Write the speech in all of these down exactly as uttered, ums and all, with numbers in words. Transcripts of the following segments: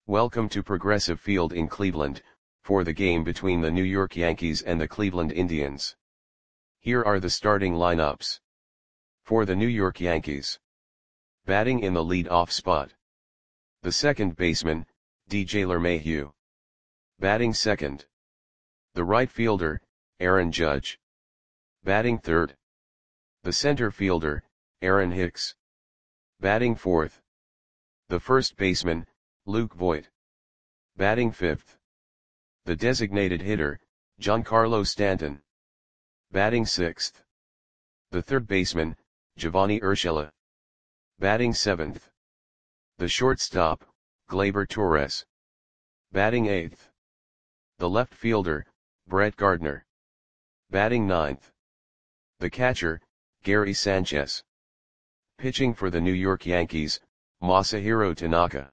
Welcome to Progressive Field in Cleveland, for the game between the New York Yankees and the Cleveland Indians. Here are the starting lineups. For the New York Yankees. Batting in the lead-off spot. The second baseman, D J LeMahieu. Batting second. The right fielder, Aaron Judge. Batting third. The center fielder, Aaron Hicks. Batting fourth. The first baseman, Luke Voit. Batting fifth. The designated hitter, Giancarlo Stanton. Batting sixth. The third baseman, Giovanni Urshela. Batting seventh. The shortstop, Gleyber Torres. Batting eighth. The left fielder, Brett Gardner. Batting ninth. The catcher, Gary Sanchez. Pitching for the New York Yankees, Masahiro Tanaka.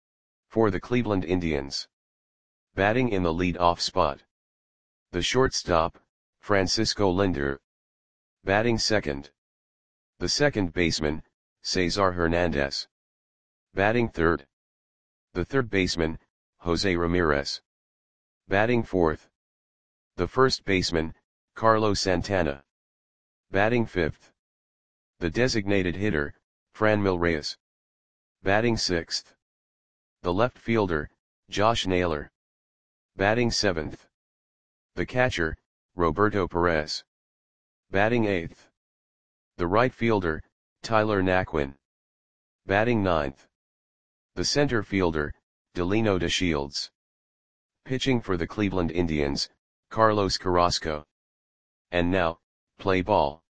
For the Cleveland Indians. Batting in the lead-off spot. The shortstop, Francisco Lindor. Batting second. The second baseman, Cesar Hernandez. Batting third. The third baseman, Jose Ramirez. Batting fourth. The first baseman, Carlos Santana. Batting fifth. The designated hitter, Franmil Reyes. Batting sixth. The left fielder, Josh Naylor. Batting seventh. The catcher, Roberto Perez. Batting eighth. The right fielder, Tyler Naquin. Batting ninth. The center fielder, Delino DeShields. Pitching for the Cleveland Indians, Carlos Carrasco. And now, play ball.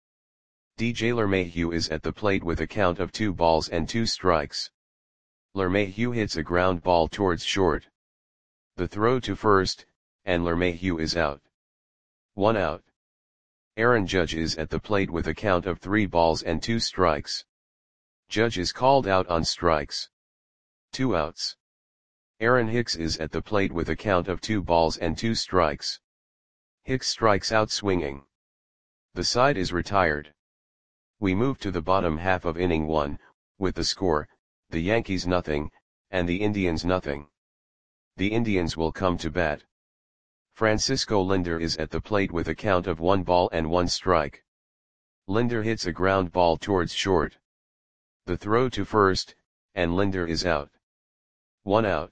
D J LeMahieu is at the plate with a count of two balls and two strikes. LeMahieu hits a ground ball towards short. The throw to first, and LeMahieu is out. One out. Aaron Judge is at the plate with a count of three balls and two strikes. Judge is called out on strikes. Two outs. Aaron Hicks is at the plate with a count of two balls and two strikes. Hicks strikes out swinging. The side is retired. We move to the bottom half of inning one, with the score, the Yankees nothing, and the Indians nothing. The Indians will come to bat. Francisco Lindor is at the plate with a count of one ball and one strike. Lindor hits a ground ball towards short. The throw to first, and Lindor is out. One out.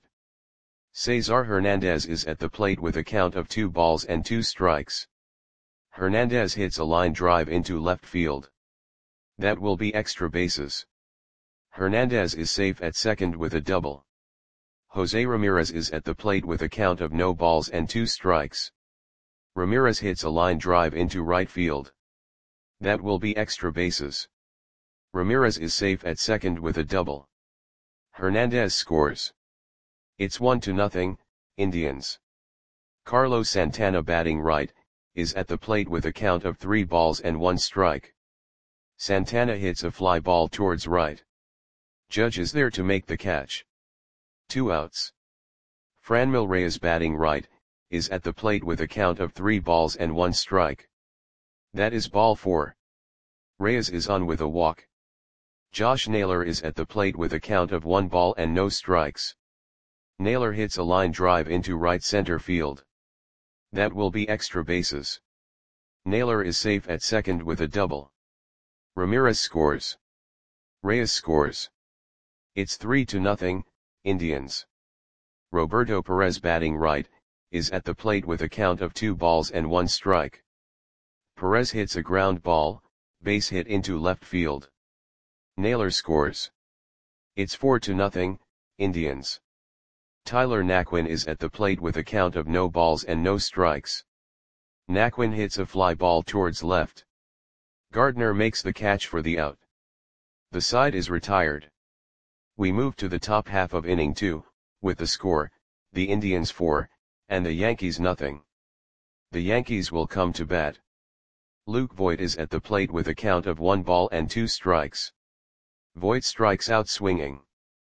Cesar Hernandez is at the plate with a count of two balls and two strikes. Hernandez hits a line drive into left field. That will be extra bases. Hernandez is safe at second with a double. Jose Ramirez is at the plate with a count of no balls and two strikes. Ramirez hits a line drive into right field. That will be extra bases. Ramirez is safe at second with a double. Hernandez scores. It's one to nothing, Indians. Carlos Santana batting right, is at the plate with a count of three balls and one strike. Santana hits a fly ball towards right. Judge is there to make the catch. Two outs. Franmil Reyes batting right, is at the plate with a count of three balls and one strike. That is ball four. Reyes is on with a walk. Josh Naylor is at the plate with a count of one ball and no strikes. Naylor hits a line drive into right center field. That will be extra bases. Naylor is safe at second with a double. Ramirez scores. Reyes scores. It's three to nothing, Indians. Roberto Perez batting right, is at the plate with a count of two balls and one strike. Perez hits a ground ball, base hit into left field. Naylor scores. It's four to nothing, Indians. Tyler Naquin is at the plate with a count of no balls and no strikes. Naquin hits a fly ball towards left. Gardner makes the catch for the out. The side is retired. We move to the top half of inning two, with the score, the Indians four, and the Yankees nothing. The Yankees will come to bat. Luke Voit is at the plate with a count of one ball and two strikes. Voit strikes out swinging.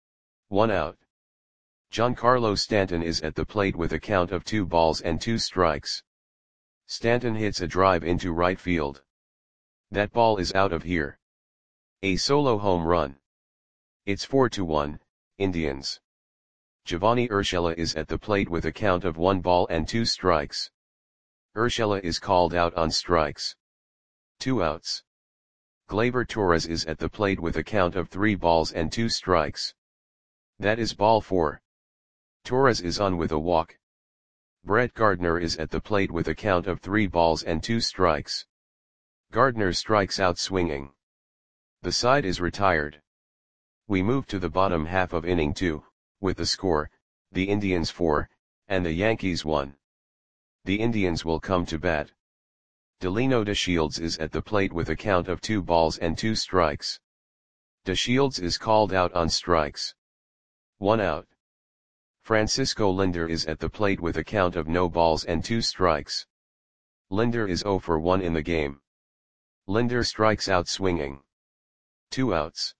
One out. Giancarlo Stanton is at the plate with a count of two balls and two strikes. Stanton hits a drive into right field. That ball is out of here. A solo home run. It's four to one, Indians. Giovanni Urshela is at the plate with a count of one ball and two strikes. Urshela is called out on strikes. Two outs. Gleyber Torres is at the plate with a count of three balls and two strikes. That is ball four. Torres is on with a walk. Brett Gardner is at the plate with a count of three balls and two strikes. Gardner strikes out swinging. The side is retired. We move to the bottom half of inning two, with the score, the Indians four, and the Yankees one. The Indians will come to bat. Delino DeShields is at the plate with a count of two balls and two strikes. DeShields is called out on strikes. One out. Francisco Lindor is at the plate with a count of no balls and two strikes. Lindor is zero for one in the game. Lindor strikes out swinging. Two outs.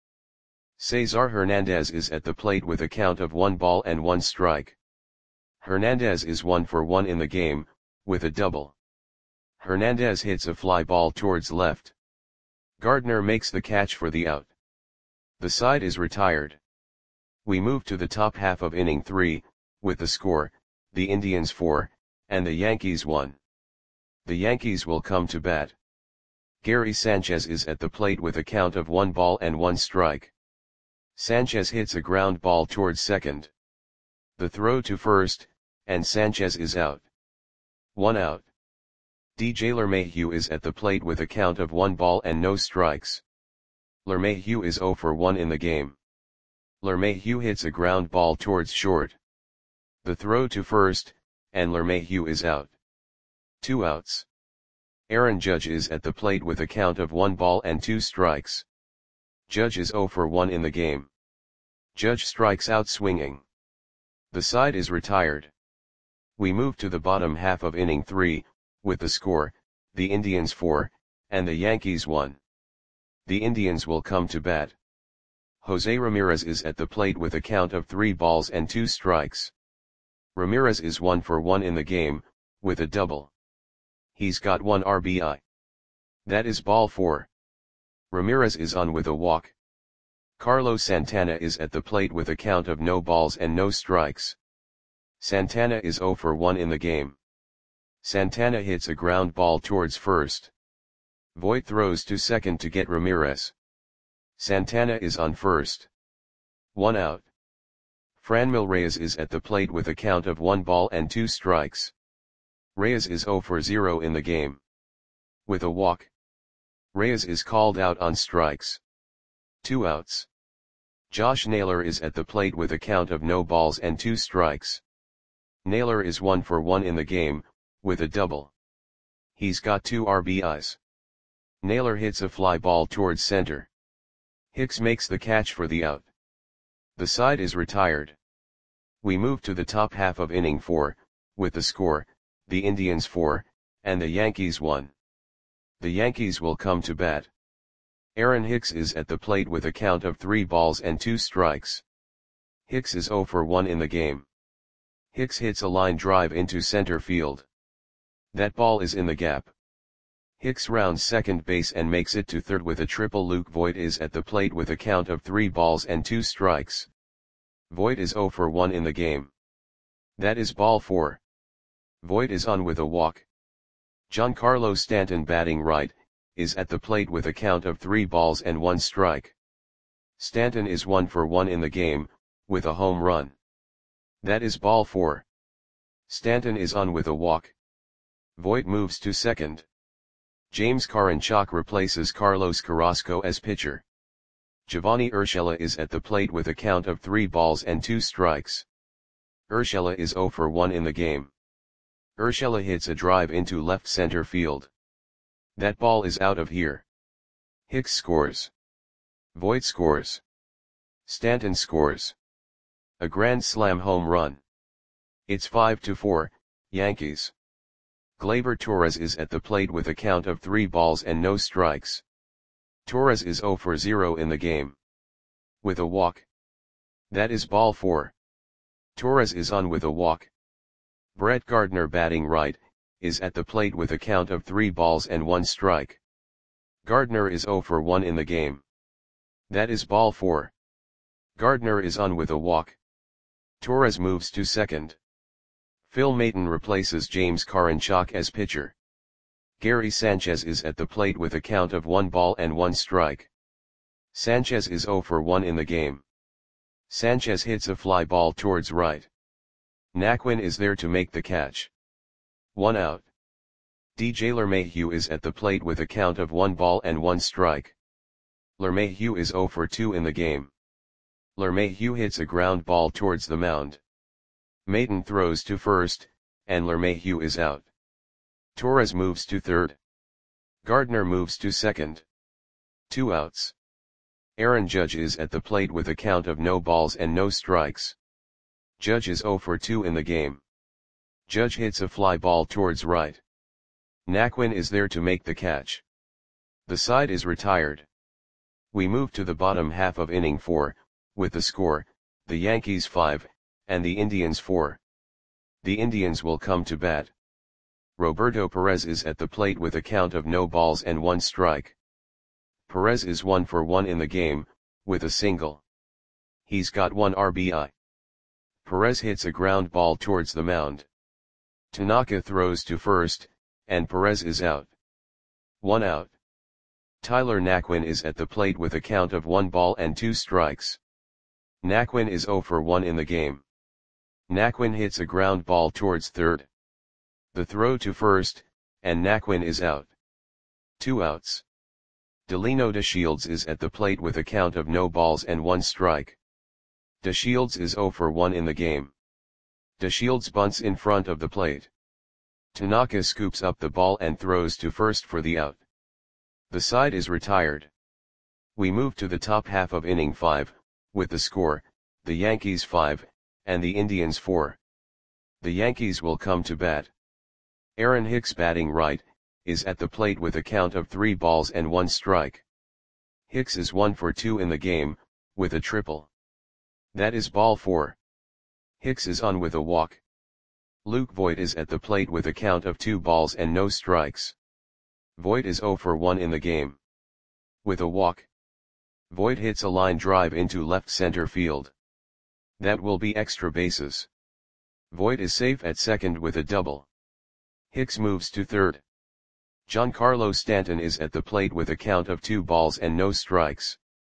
Cesar Hernandez is at the plate with a count of one ball and one strike. Hernandez is one for one in the game, with a double. Hernandez hits a fly ball towards left. Gardner makes the catch for the out. The side is retired. We move to the top half of inning three, with the score, the Indians four, and the Yankees one. The Yankees will come to bat. Gary Sanchez is at the plate with a count of one ball and one strike. Sanchez hits a ground ball towards second. The throw to first, and Sanchez is out. One out. D J LeMahieu is at the plate with a count of one ball and no strikes. LeMahieu is zero for one in the game. LeMahieu hits a ground ball towards short. The throw to first, and LeMahieu is out. Two outs. Aaron Judge is at the plate with a count of one ball and two strikes. Judge is zero for one in the game. Judge strikes out swinging. The side is retired. We move to the bottom half of inning three, with the score, the Indians four, and the Yankees one. The Indians will come to bat. Jose Ramirez is at the plate with a count of three balls and two strikes. Ramirez is one for one in the game, with a double. He's got one R B I. That is ball four. Ramirez is on with a walk. Carlos Santana is at the plate with a count of no balls and no strikes. Santana is zero for one in the game. Santana hits a ground ball towards first. Voit throws to second to get Ramirez. Santana is on first. One out. Franmil Reyes is at the plate with a count of one ball and two strikes. Reyes is zero for zero in the game. With a walk. Reyes is called out on strikes. Two outs. Josh Naylor is at the plate with a count of no balls and two strikes. Naylor is one for one in the game, with a double. He's got two R B Is. Naylor hits a fly ball towards center. Hicks makes the catch for the out. The side is retired. We move to the top half of inning four, with the score, the Indians four, and the Yankees one. The Yankees will come to bat. Aaron Hicks is at the plate with a count of three balls and two strikes. Hicks is zero for one in the game. Hicks hits a line drive into center field. That ball is in the gap. Hicks rounds second base and makes it to third with a triple. Luke Voit is at the plate with a count of three balls and two strikes. Voit is zero for one in the game. That is ball four. Voit is on with a walk. Giancarlo Stanton, batting right, is at the plate with a count of three balls and one strike. Stanton is one for one in the game, with a home run. That is ball four. Stanton is on with a walk. Voit moves to second. James Karinchak replaces Carlos Carrasco as pitcher. Giovanni Urshela is at the plate with a count of three balls and two strikes. Urshela is zero for one in the game. Urshela hits a drive into left center field. That ball is out of here. Hicks scores. Voit scores. Stanton scores. A grand slam home run. It's five to four, Yankees. Gleyber Torres is at the plate with a count of three balls and no strikes. Torres is zero for zero in the game. With a walk. That is ball four. Torres is on with a walk. Brett Gardner, batting right, is at the plate with a count of three balls and one strike. Gardner is zero for one in the game. That is ball four. Gardner is on with a walk. Torres moves to second. Phil Maton replaces James Karinchak as pitcher. Gary Sanchez is at the plate with a count of one ball and one strike. Sanchez is zero for one in the game. Sanchez hits a fly ball towards right. Naquin is there to make the catch. One out. D J LeMahieu is at the plate with a count of one ball and one strike. LeMahieu is zero for two in the game. LeMahieu hits a ground ball towards the mound. Maton throws to first, and LeMahieu is out. Torres moves to third. Gardner moves to second. Two outs. Aaron Judge is at the plate with a count of no balls and no strikes. Judge is zero for two in the game. Judge hits a fly ball towards right. Naquin is there to make the catch. The side is retired. We move to the bottom half of inning four, with the score, the Yankees five, and the Indians four. The Indians will come to bat. Roberto Perez is at the plate with a count of no balls and one strike. Perez is one for one in the game, with a single. He's got one R B I. Perez hits a ground ball towards the mound. Tanaka throws to first, and Perez is out. One out. Tyler Naquin is at the plate with a count of one ball and two strikes. Naquin is zero for one in the game. Naquin hits a ground ball towards third. The throw to first, and Naquin is out. Two outs. Delino DeShields is at the plate with a count of no balls and one strike. DeShields is zero for one in the game. DeShields bunts in front of the plate. Tanaka scoops up the ball and throws to first for the out. The side is retired. We move to the top half of inning five, with the score, the Yankees five, and the Indians four. The Yankees will come to bat. Aaron Hicks, batting right, is at the plate with a count of three balls and one strike. Hicks is one for two in the game, with a triple. That is ball four. Hicks is on with a walk. Luke Voit is at the plate with a count of two balls and no strikes. Voit is zero for one in the game. With a walk. Voit hits a line drive into left center field. That will be extra bases. Voit is safe at second with a double. Hicks moves to third. Giancarlo Stanton is at the plate with a count of two balls and no strikes.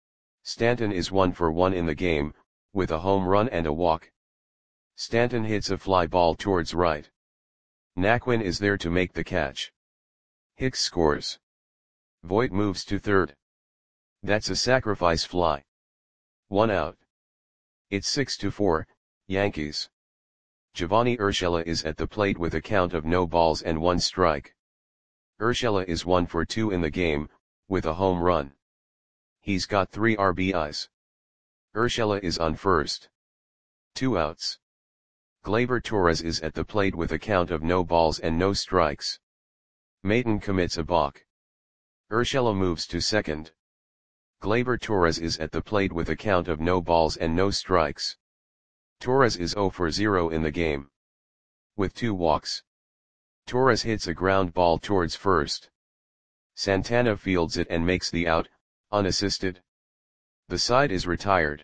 Stanton is one for one in the game, with a home run and a walk. Stanton hits a fly ball towards right. Naquin is there to make the catch. Hicks scores. Voit moves to third. That's a sacrifice fly. One out. It's six to four, Yankees. Giovanni Urshela is at the plate with a count of no balls and one strike. Urshela is one for two in the game, with a home run. He's got three R B Is. Urshela is on first. Two outs. Gleyber Torres is at the plate with a count of no balls and no strikes. Maton commits a balk. Urshela moves to second. Gleyber Torres is at the plate with a count of no balls and no strikes. Torres is zero for zero in the game. With two walks. Torres hits a ground ball towards first. Santana fields it and makes the out, unassisted. The side is retired.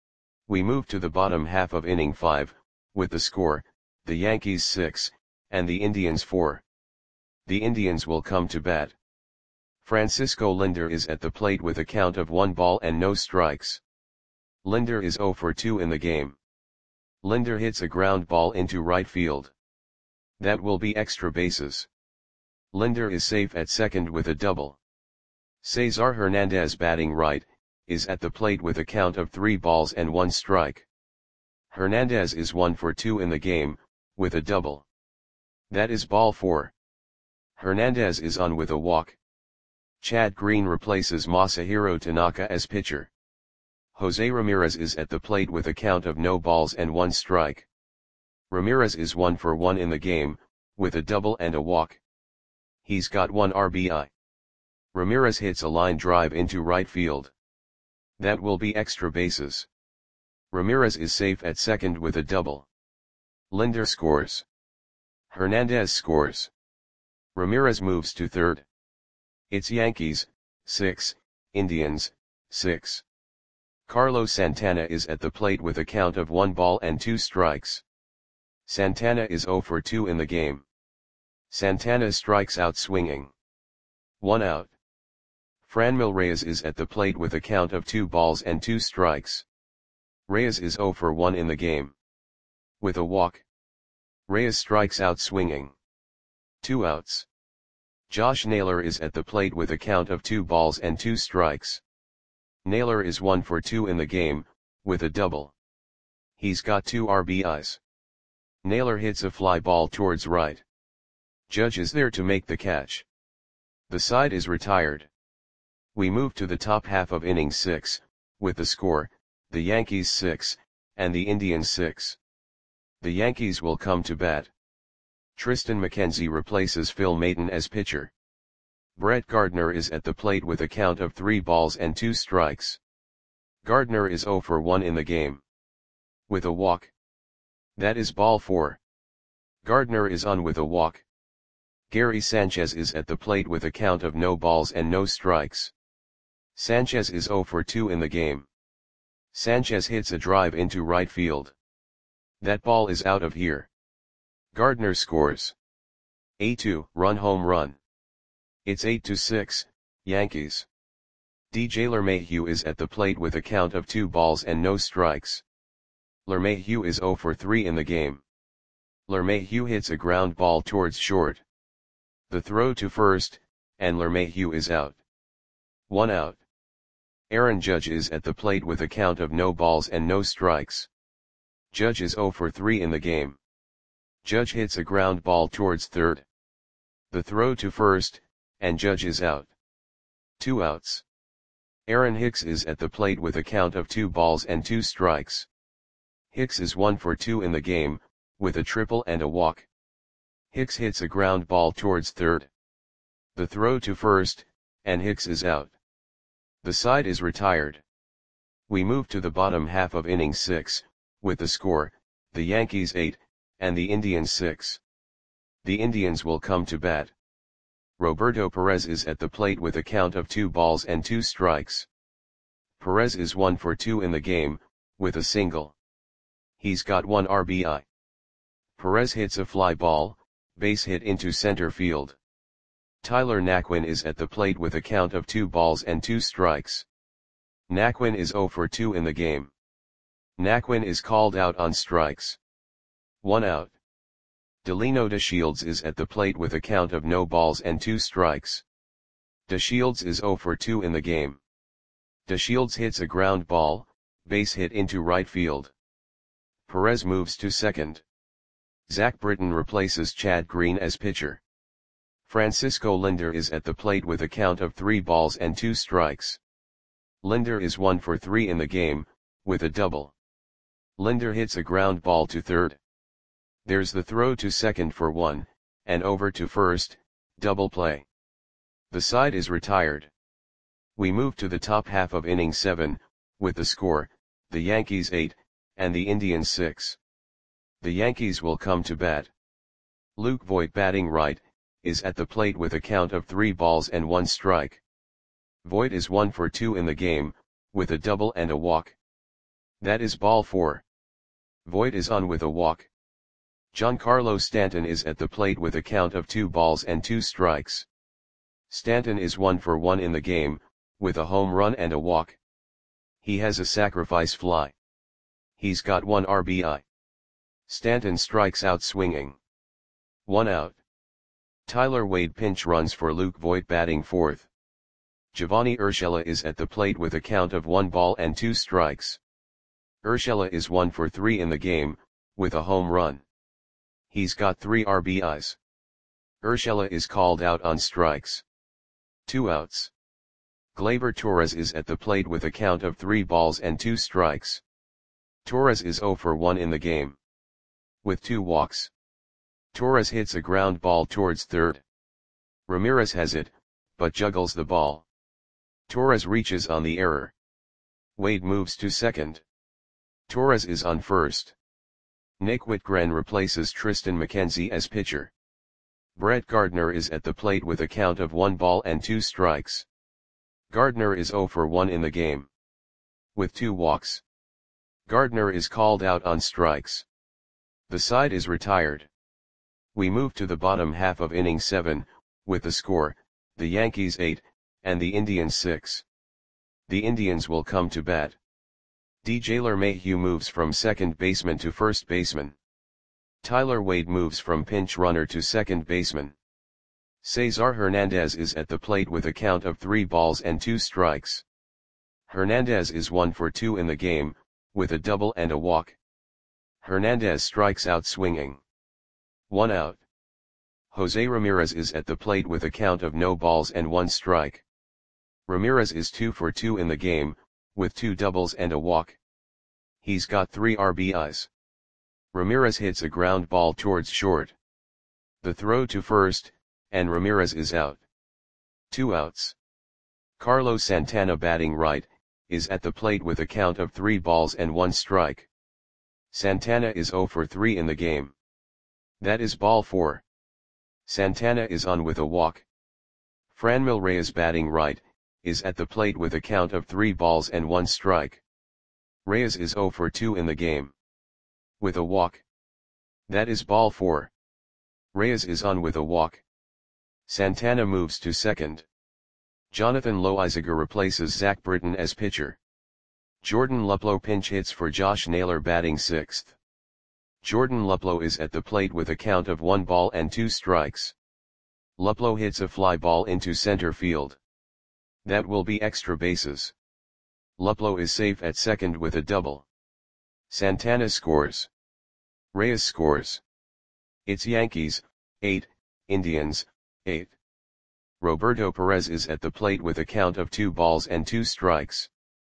We move to the bottom half of inning five, with the score, the Yankees six, and the Indians four. The Indians will come to bat. Francisco Linder is at the plate with a count of one ball and no strikes. Linder is zero for two in the game. Linder hits a ground ball into right field. That will be extra bases. Linder is safe at second with a double. Cesar Hernandez, batting right, is at the plate with a count of three balls and one strike. Hernandez is one for two in the game, with a double. That is ball four. Hernandez is on with a walk. Chad Green replaces Masahiro Tanaka as pitcher. Jose Ramirez is at the plate with a count of no balls and one strike. Ramirez is one for one in the game, with a double and a walk. He's got one R B I. Ramirez hits a line drive into right field. That will be extra bases. Ramirez is safe at second with a double. Linder scores. Hernandez scores. Ramirez moves to third. It's Yankees, six, Indians, six. Carlos Santana is at the plate with a count of one ball and two strikes. Santana is zero for two in the game. Santana strikes out swinging. One out. Franmil Reyes is at the plate with a count of two balls and two strikes. Reyes is zero for one in the game. With a walk. Reyes strikes out swinging. Two outs. Josh Naylor is at the plate with a count of two balls and two strikes. Naylor is one for two in the game, with a double. He's got two R B Is. Naylor hits a fly ball towards right. Judge is there to make the catch. The side is retired. We move to the top half of inning six, with the score, the Yankees six, and the Indians six. The Yankees will come to bat. Triston McKenzie replaces Phil Maton as pitcher. Brett Gardner is at the plate with a count of three balls and two strikes. Gardner is zero for one in the game. With a walk. That is ball four. Gardner is on with a walk. Gary Sanchez is at the plate with a count of no balls and no strikes. Sanchez is zero for two in the game. Sanchez hits a drive into right field. That ball is out of here. Gardner scores. A two run home run. It's eight to six, Yankees. D J LeMahieu is at the plate with a count of two balls and no strikes. LeMahieu is zero for three in the game. LeMahieu hits a ground ball towards short. The throw to first, and LeMahieu is out. One out. Aaron Judge is at the plate with a count of no balls and no strikes. Judge is zero for three in the game. Judge hits a ground ball towards third. The throw to first, and Judge is out. Two outs. Aaron Hicks is at the plate with a count of two balls and two strikes. Hicks is one for two in the game, with a triple and a walk. Hicks hits a ground ball towards third. The throw to first, and Hicks is out. The side is retired. We move to the bottom half of inning six, with the score, the Yankees eight, and the Indians six. The Indians will come to bat. Roberto Perez is at the plate with a count of two balls and two strikes. Perez is one for two in the game, with a single. He's got one R B I. Perez hits a fly ball, base hit into center field. Tyler Naquin is at the plate with a count of two balls and two strikes. Naquin is zero for two in the game. Naquin is called out on strikes. One out. Delino DeShields is at the plate with a count of no balls and two strikes. DeShields is zero for two in the game. DeShields hits a ground ball, base hit into right field. Perez moves to second. Zach Britton replaces Chad Green as pitcher. Francisco Lindor is at the plate with a count of three balls and two strikes. Lindor is one for three in the game, with a double. Lindor hits a ground ball to third. There's the throw to second for one, and over to first, double play. The side is retired. We move to the top half of inning seven, with the score, the Yankees eight, and the Indians six. The Yankees will come to bat. Luke Voit, batting right, is at the plate with a count of three balls and one strike. Voit is one for two in the game, with a double and a walk. That is ball four. Voit is on with a walk. Giancarlo Stanton is at the plate with a count of two balls and two strikes. Stanton is one for one in the game, with a home run and a walk. He has a sacrifice fly. He's got one R B I. Stanton strikes out swinging. One out. Tyler Wade pinch runs for Luke Voit, batting fourth. Giovanni Urshela is at the plate with a count of one ball and two strikes. Urshela is one for three in the game, with a home run. He's got three R B Is. Urshela is called out on strikes. Two outs. Gleyber Torres is at the plate with a count of three balls and two strikes. Torres is zero for one in the game. With two walks. Torres hits a ground ball towards third. Ramirez has it, but juggles the ball. Torres reaches on the error. Wade moves to second. Torres is on first. Nick Whitgren replaces Triston McKenzie as pitcher. Brett Gardner is at the plate with a count of one ball and two strikes. Gardner is zero for one in the game. with two walks. Gardner is called out on strikes. The side is retired. We move to the bottom half of inning seven, with the score, the Yankees eight, and the Indians six. The Indians will come to bat. D J LeMahieu moves from second baseman to first baseman. Tyler Wade moves from pinch runner to second baseman. Cesar Hernandez is at the plate with a count of three balls and two strikes. Hernandez is one for two in the game, with a double and a walk. Hernandez strikes out swinging. One out. Jose Ramirez is at the plate with a count of no balls and one strike. Ramirez is two for two in the game, with two doubles and a walk. He's got three R B Is. Ramirez hits a ground ball towards short. The throw to first, and Ramirez is out. Two outs. Carlos Santana, batting right, is at the plate with a count of three balls and one strike. Santana is zero for three in the game. That is ball four. Santana is on with a walk. Franmil Reyes, batting right, is at the plate with a count of three balls and one strike. Reyes is zero for two in the game. With a walk. That is ball four. Reyes is on with a walk. Santana moves to second. Jonathan Loaisiga replaces Zach Britton as pitcher. Jordan Luplow pinch hits for Josh Naylor, batting sixth. Jordan Luplow is at the plate with a count of one ball and two strikes. Luplow hits a fly ball into center field. That will be extra bases. Luplow is safe at second with a double. Santana scores. Reyes scores. It's Yankees, eight, Indians, eight. Roberto Perez is at the plate with a count of two balls and two strikes.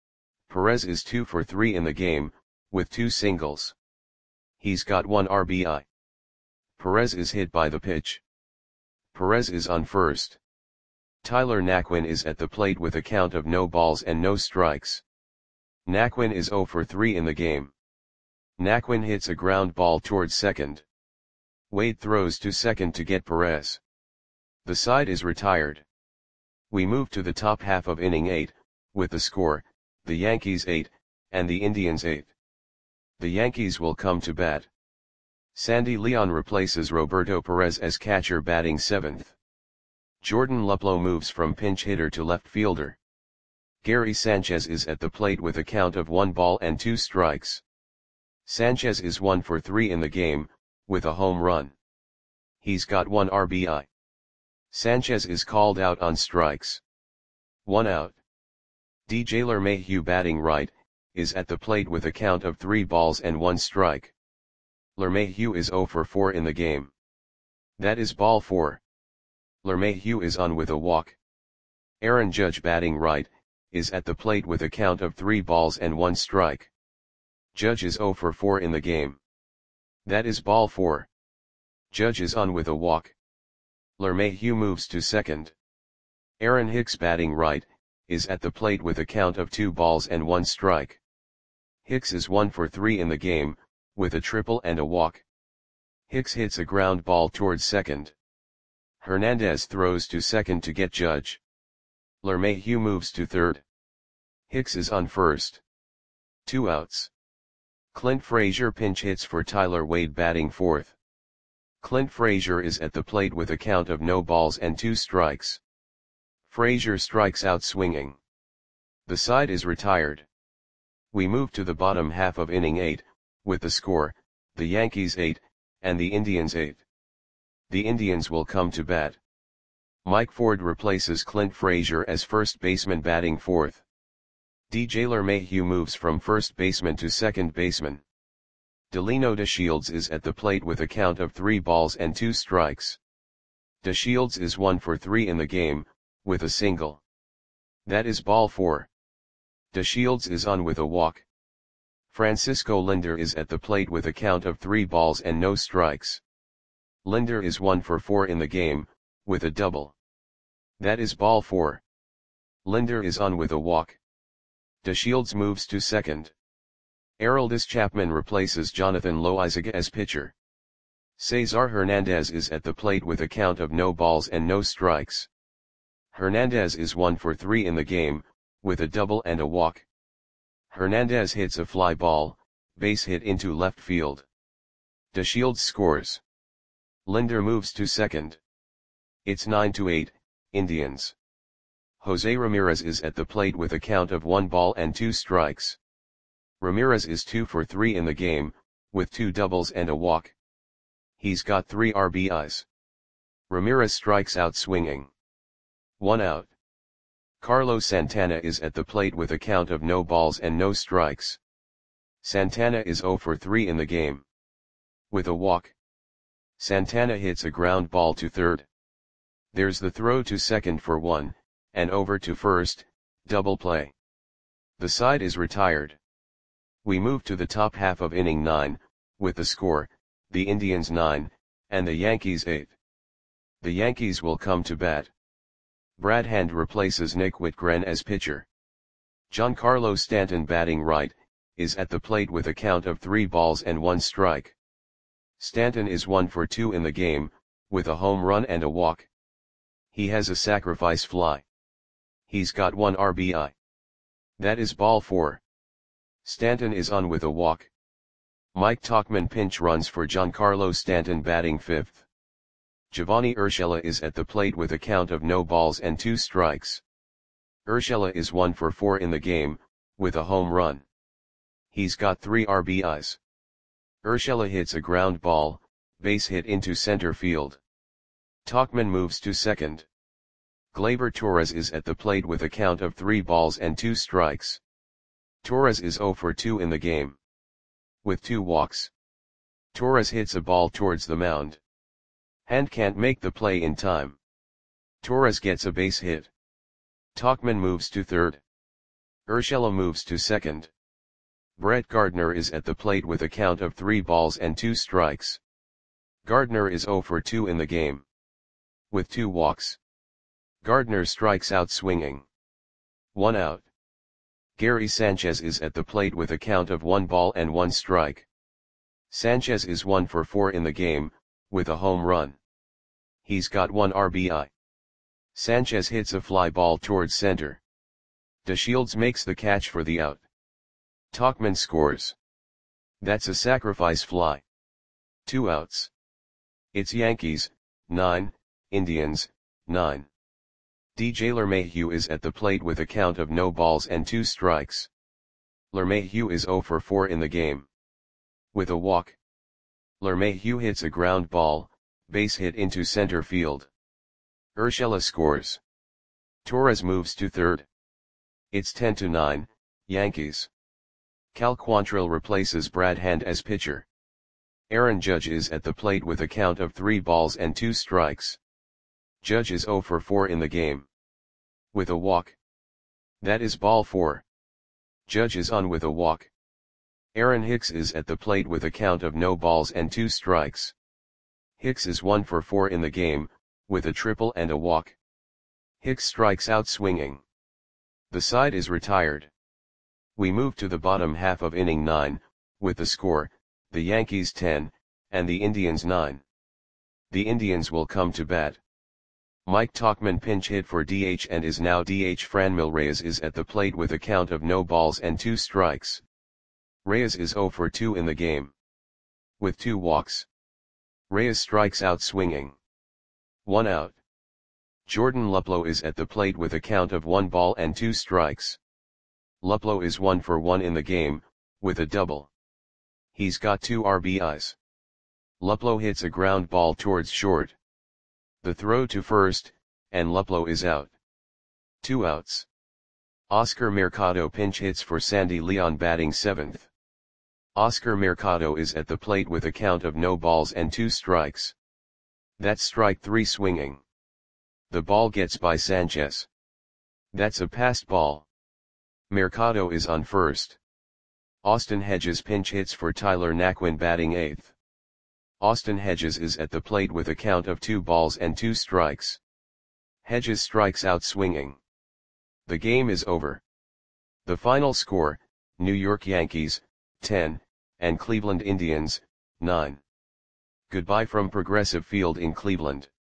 Perez is two for three in the game, with two singles. He's got one R B I. Perez is hit by the pitch. Perez is on first. Tyler Naquin is at the plate with a count of no balls and no strikes. Naquin is zero for three in the game. Naquin hits a ground ball towards second. Wade throws to second to get Perez. The side is retired. We move to the top half of inning eight, with the score, the Yankees eight, and the Indians eight. The Yankees will come to bat. Sandy Leon replaces Roberto Perez as catcher, batting seventh. Jordan Luplow moves from pinch hitter to left fielder. Gary Sanchez is at the plate with a count of one ball and two strikes. Sanchez is one for three in the game, with a home run. He's got one R B I. Sanchez is called out on strikes. One out. D J LeMahieu, batting right, is at the plate with a count of three balls and one strike. LeMahieu is zero for four in the game. That is ball four. LeMahieu is on with a walk. Aaron Judge, batting right, is at the plate with a count of three balls and one strike. Judge is zero for four in the game. That is ball four. Judge is on with a walk. LeMahieu moves to second. Aaron Hicks, batting right, is at the plate with a count of two balls and one strike. Hicks is one for three in the game, with a triple and a walk. Hicks hits a ground ball towards second. Hernandez throws to second to get Judge. LeMahieu moves to third. Hicks is on first. Two outs. Clint Frazier pinch hits for Tyler Wade, batting fourth. Clint Frazier is at the plate with a count of no balls and two strikes. Frazier strikes out swinging. The side is retired. We move to the bottom half of inning eight, with the score, the Yankees eight, and the Indians eight. The Indians will come to bat. Mike Ford replaces Clint Frazier as first baseman, batting fourth. D J LeMahieu moves from first baseman to second baseman. Delino DeShields is at the plate with a count of three balls and two strikes. DeShields is one for three in the game, with a single. That is ball four. DeShields is on with a walk. Francisco Lindor is at the plate with a count of three balls and no strikes. Lindor is one for four in the game, with a double. That is ball four. Lindor is on with a walk. DeShields moves to second. Aroldis Chapman replaces Jonathan Loaisiga as pitcher. Cesar Hernandez is at the plate with a count of no balls and no strikes. Hernandez is one for three in the game, with a double and a walk. Hernandez hits a fly ball, base hit into left field. DeShields scores. Linder moves to second. It's nine to eight, Indians. Jose Ramirez is at the plate with a count of one ball and two strikes. Ramirez is two for three in the game, with two doubles and a walk. He's got three R B Is. Ramirez strikes out swinging. One out. Carlos Santana is at the plate with a count of no balls and no strikes. Santana is zero for three in the game. With a walk. Santana hits a ground ball to third. There's the throw to second for one, and over to first, double play. The side is retired. We move to the top half of inning nine, with the score, the Indians nine, and the Yankees eight. The Yankees will come to bat. Brad Hand replaces Nick Whitgren as pitcher. Giancarlo Stanton, batting right, is at the plate with a count of three balls and one strike. Stanton is one for two in the game, with a home run and a walk. He has a sacrifice fly. He's got one R B I. That is ball four. Stanton is on with a walk. Mike Tauchman pinch runs for Giancarlo Stanton, batting fifth. Giovanni Urshela is at the plate with a count of no balls and two strikes. Urshela is one for four in the game, with a home run. He's got three R B Is. Urshela hits a ground ball, base hit into center field. Tauchman moves to second. Gleyber Torres is at the plate with a count of three balls and two strikes. Torres is zero for two in the game. With two walks. Torres hits a ball towards the mound. Hand can't make the play in time. Torres gets a base hit. Tauchman moves to third. Urshela moves to second. Brett Gardner is at the plate with a count of three balls and two strikes. Gardner is zero for two in the game. With two walks. Gardner strikes out swinging. One out. Gary Sanchez is at the plate with a count of one ball and one strike. Sanchez is one for four in the game, with a home run. He's got one R B I. Sanchez hits a fly ball towards center. DeShields makes the catch for the out. Tauchman scores. That's a sacrifice fly. Two outs. It's Yankees, nine, Indians, nine. D J LeMahieu is at the plate with a count of no balls and two strikes. LeMahieu is zero for four in the game. With a walk. LeMahieu hits a ground ball, base hit into center field. Urshela scores. Torres moves to third. It's ten to nine, Yankees. Cal Quantrill replaces Brad Hand as pitcher. Aaron Judge is at the plate with a count of three balls and two strikes. Judge is zero for four in the game. With a walk. That is ball four. Judge is on with a walk. Aaron Hicks is at the plate with a count of no balls and two strikes. Hicks is one for four in the game, with a triple and a walk. Hicks strikes out swinging. The side is retired. We move to the bottom half of inning nine, with the score, the Yankees ten, and the Indians nine. The Indians will come to bat. Mike Tauchman pinch hit for D H and is now D H. Franmil Reyes is at the plate with a count of no balls and two strikes. Reyes is zero for two in the game. With two walks. Reyes strikes out swinging. One out. Jordan Luplow is at the plate with a count of one ball and two strikes. Luplow is one for one in the game, with a double. He's got two R B Is. Luplow hits a ground ball towards short. The throw to first, and Luplow is out. Two outs. Oscar Mercado pinch hits for Sandy Leon, batting seventh. Oscar Mercado is at the plate with a count of no balls and two strikes. That's strike three swinging. The ball gets by Sanchez. That's a passed ball. Mercado is on first. Austin Hedges pinch hits for Tyler Naquin, batting eighth. Austin Hedges is at the plate with a count of two balls and two strikes. Hedges strikes out swinging. The game is over. The final score, New York Yankees, ten, and Cleveland Indians, nine. Goodbye from Progressive Field in Cleveland.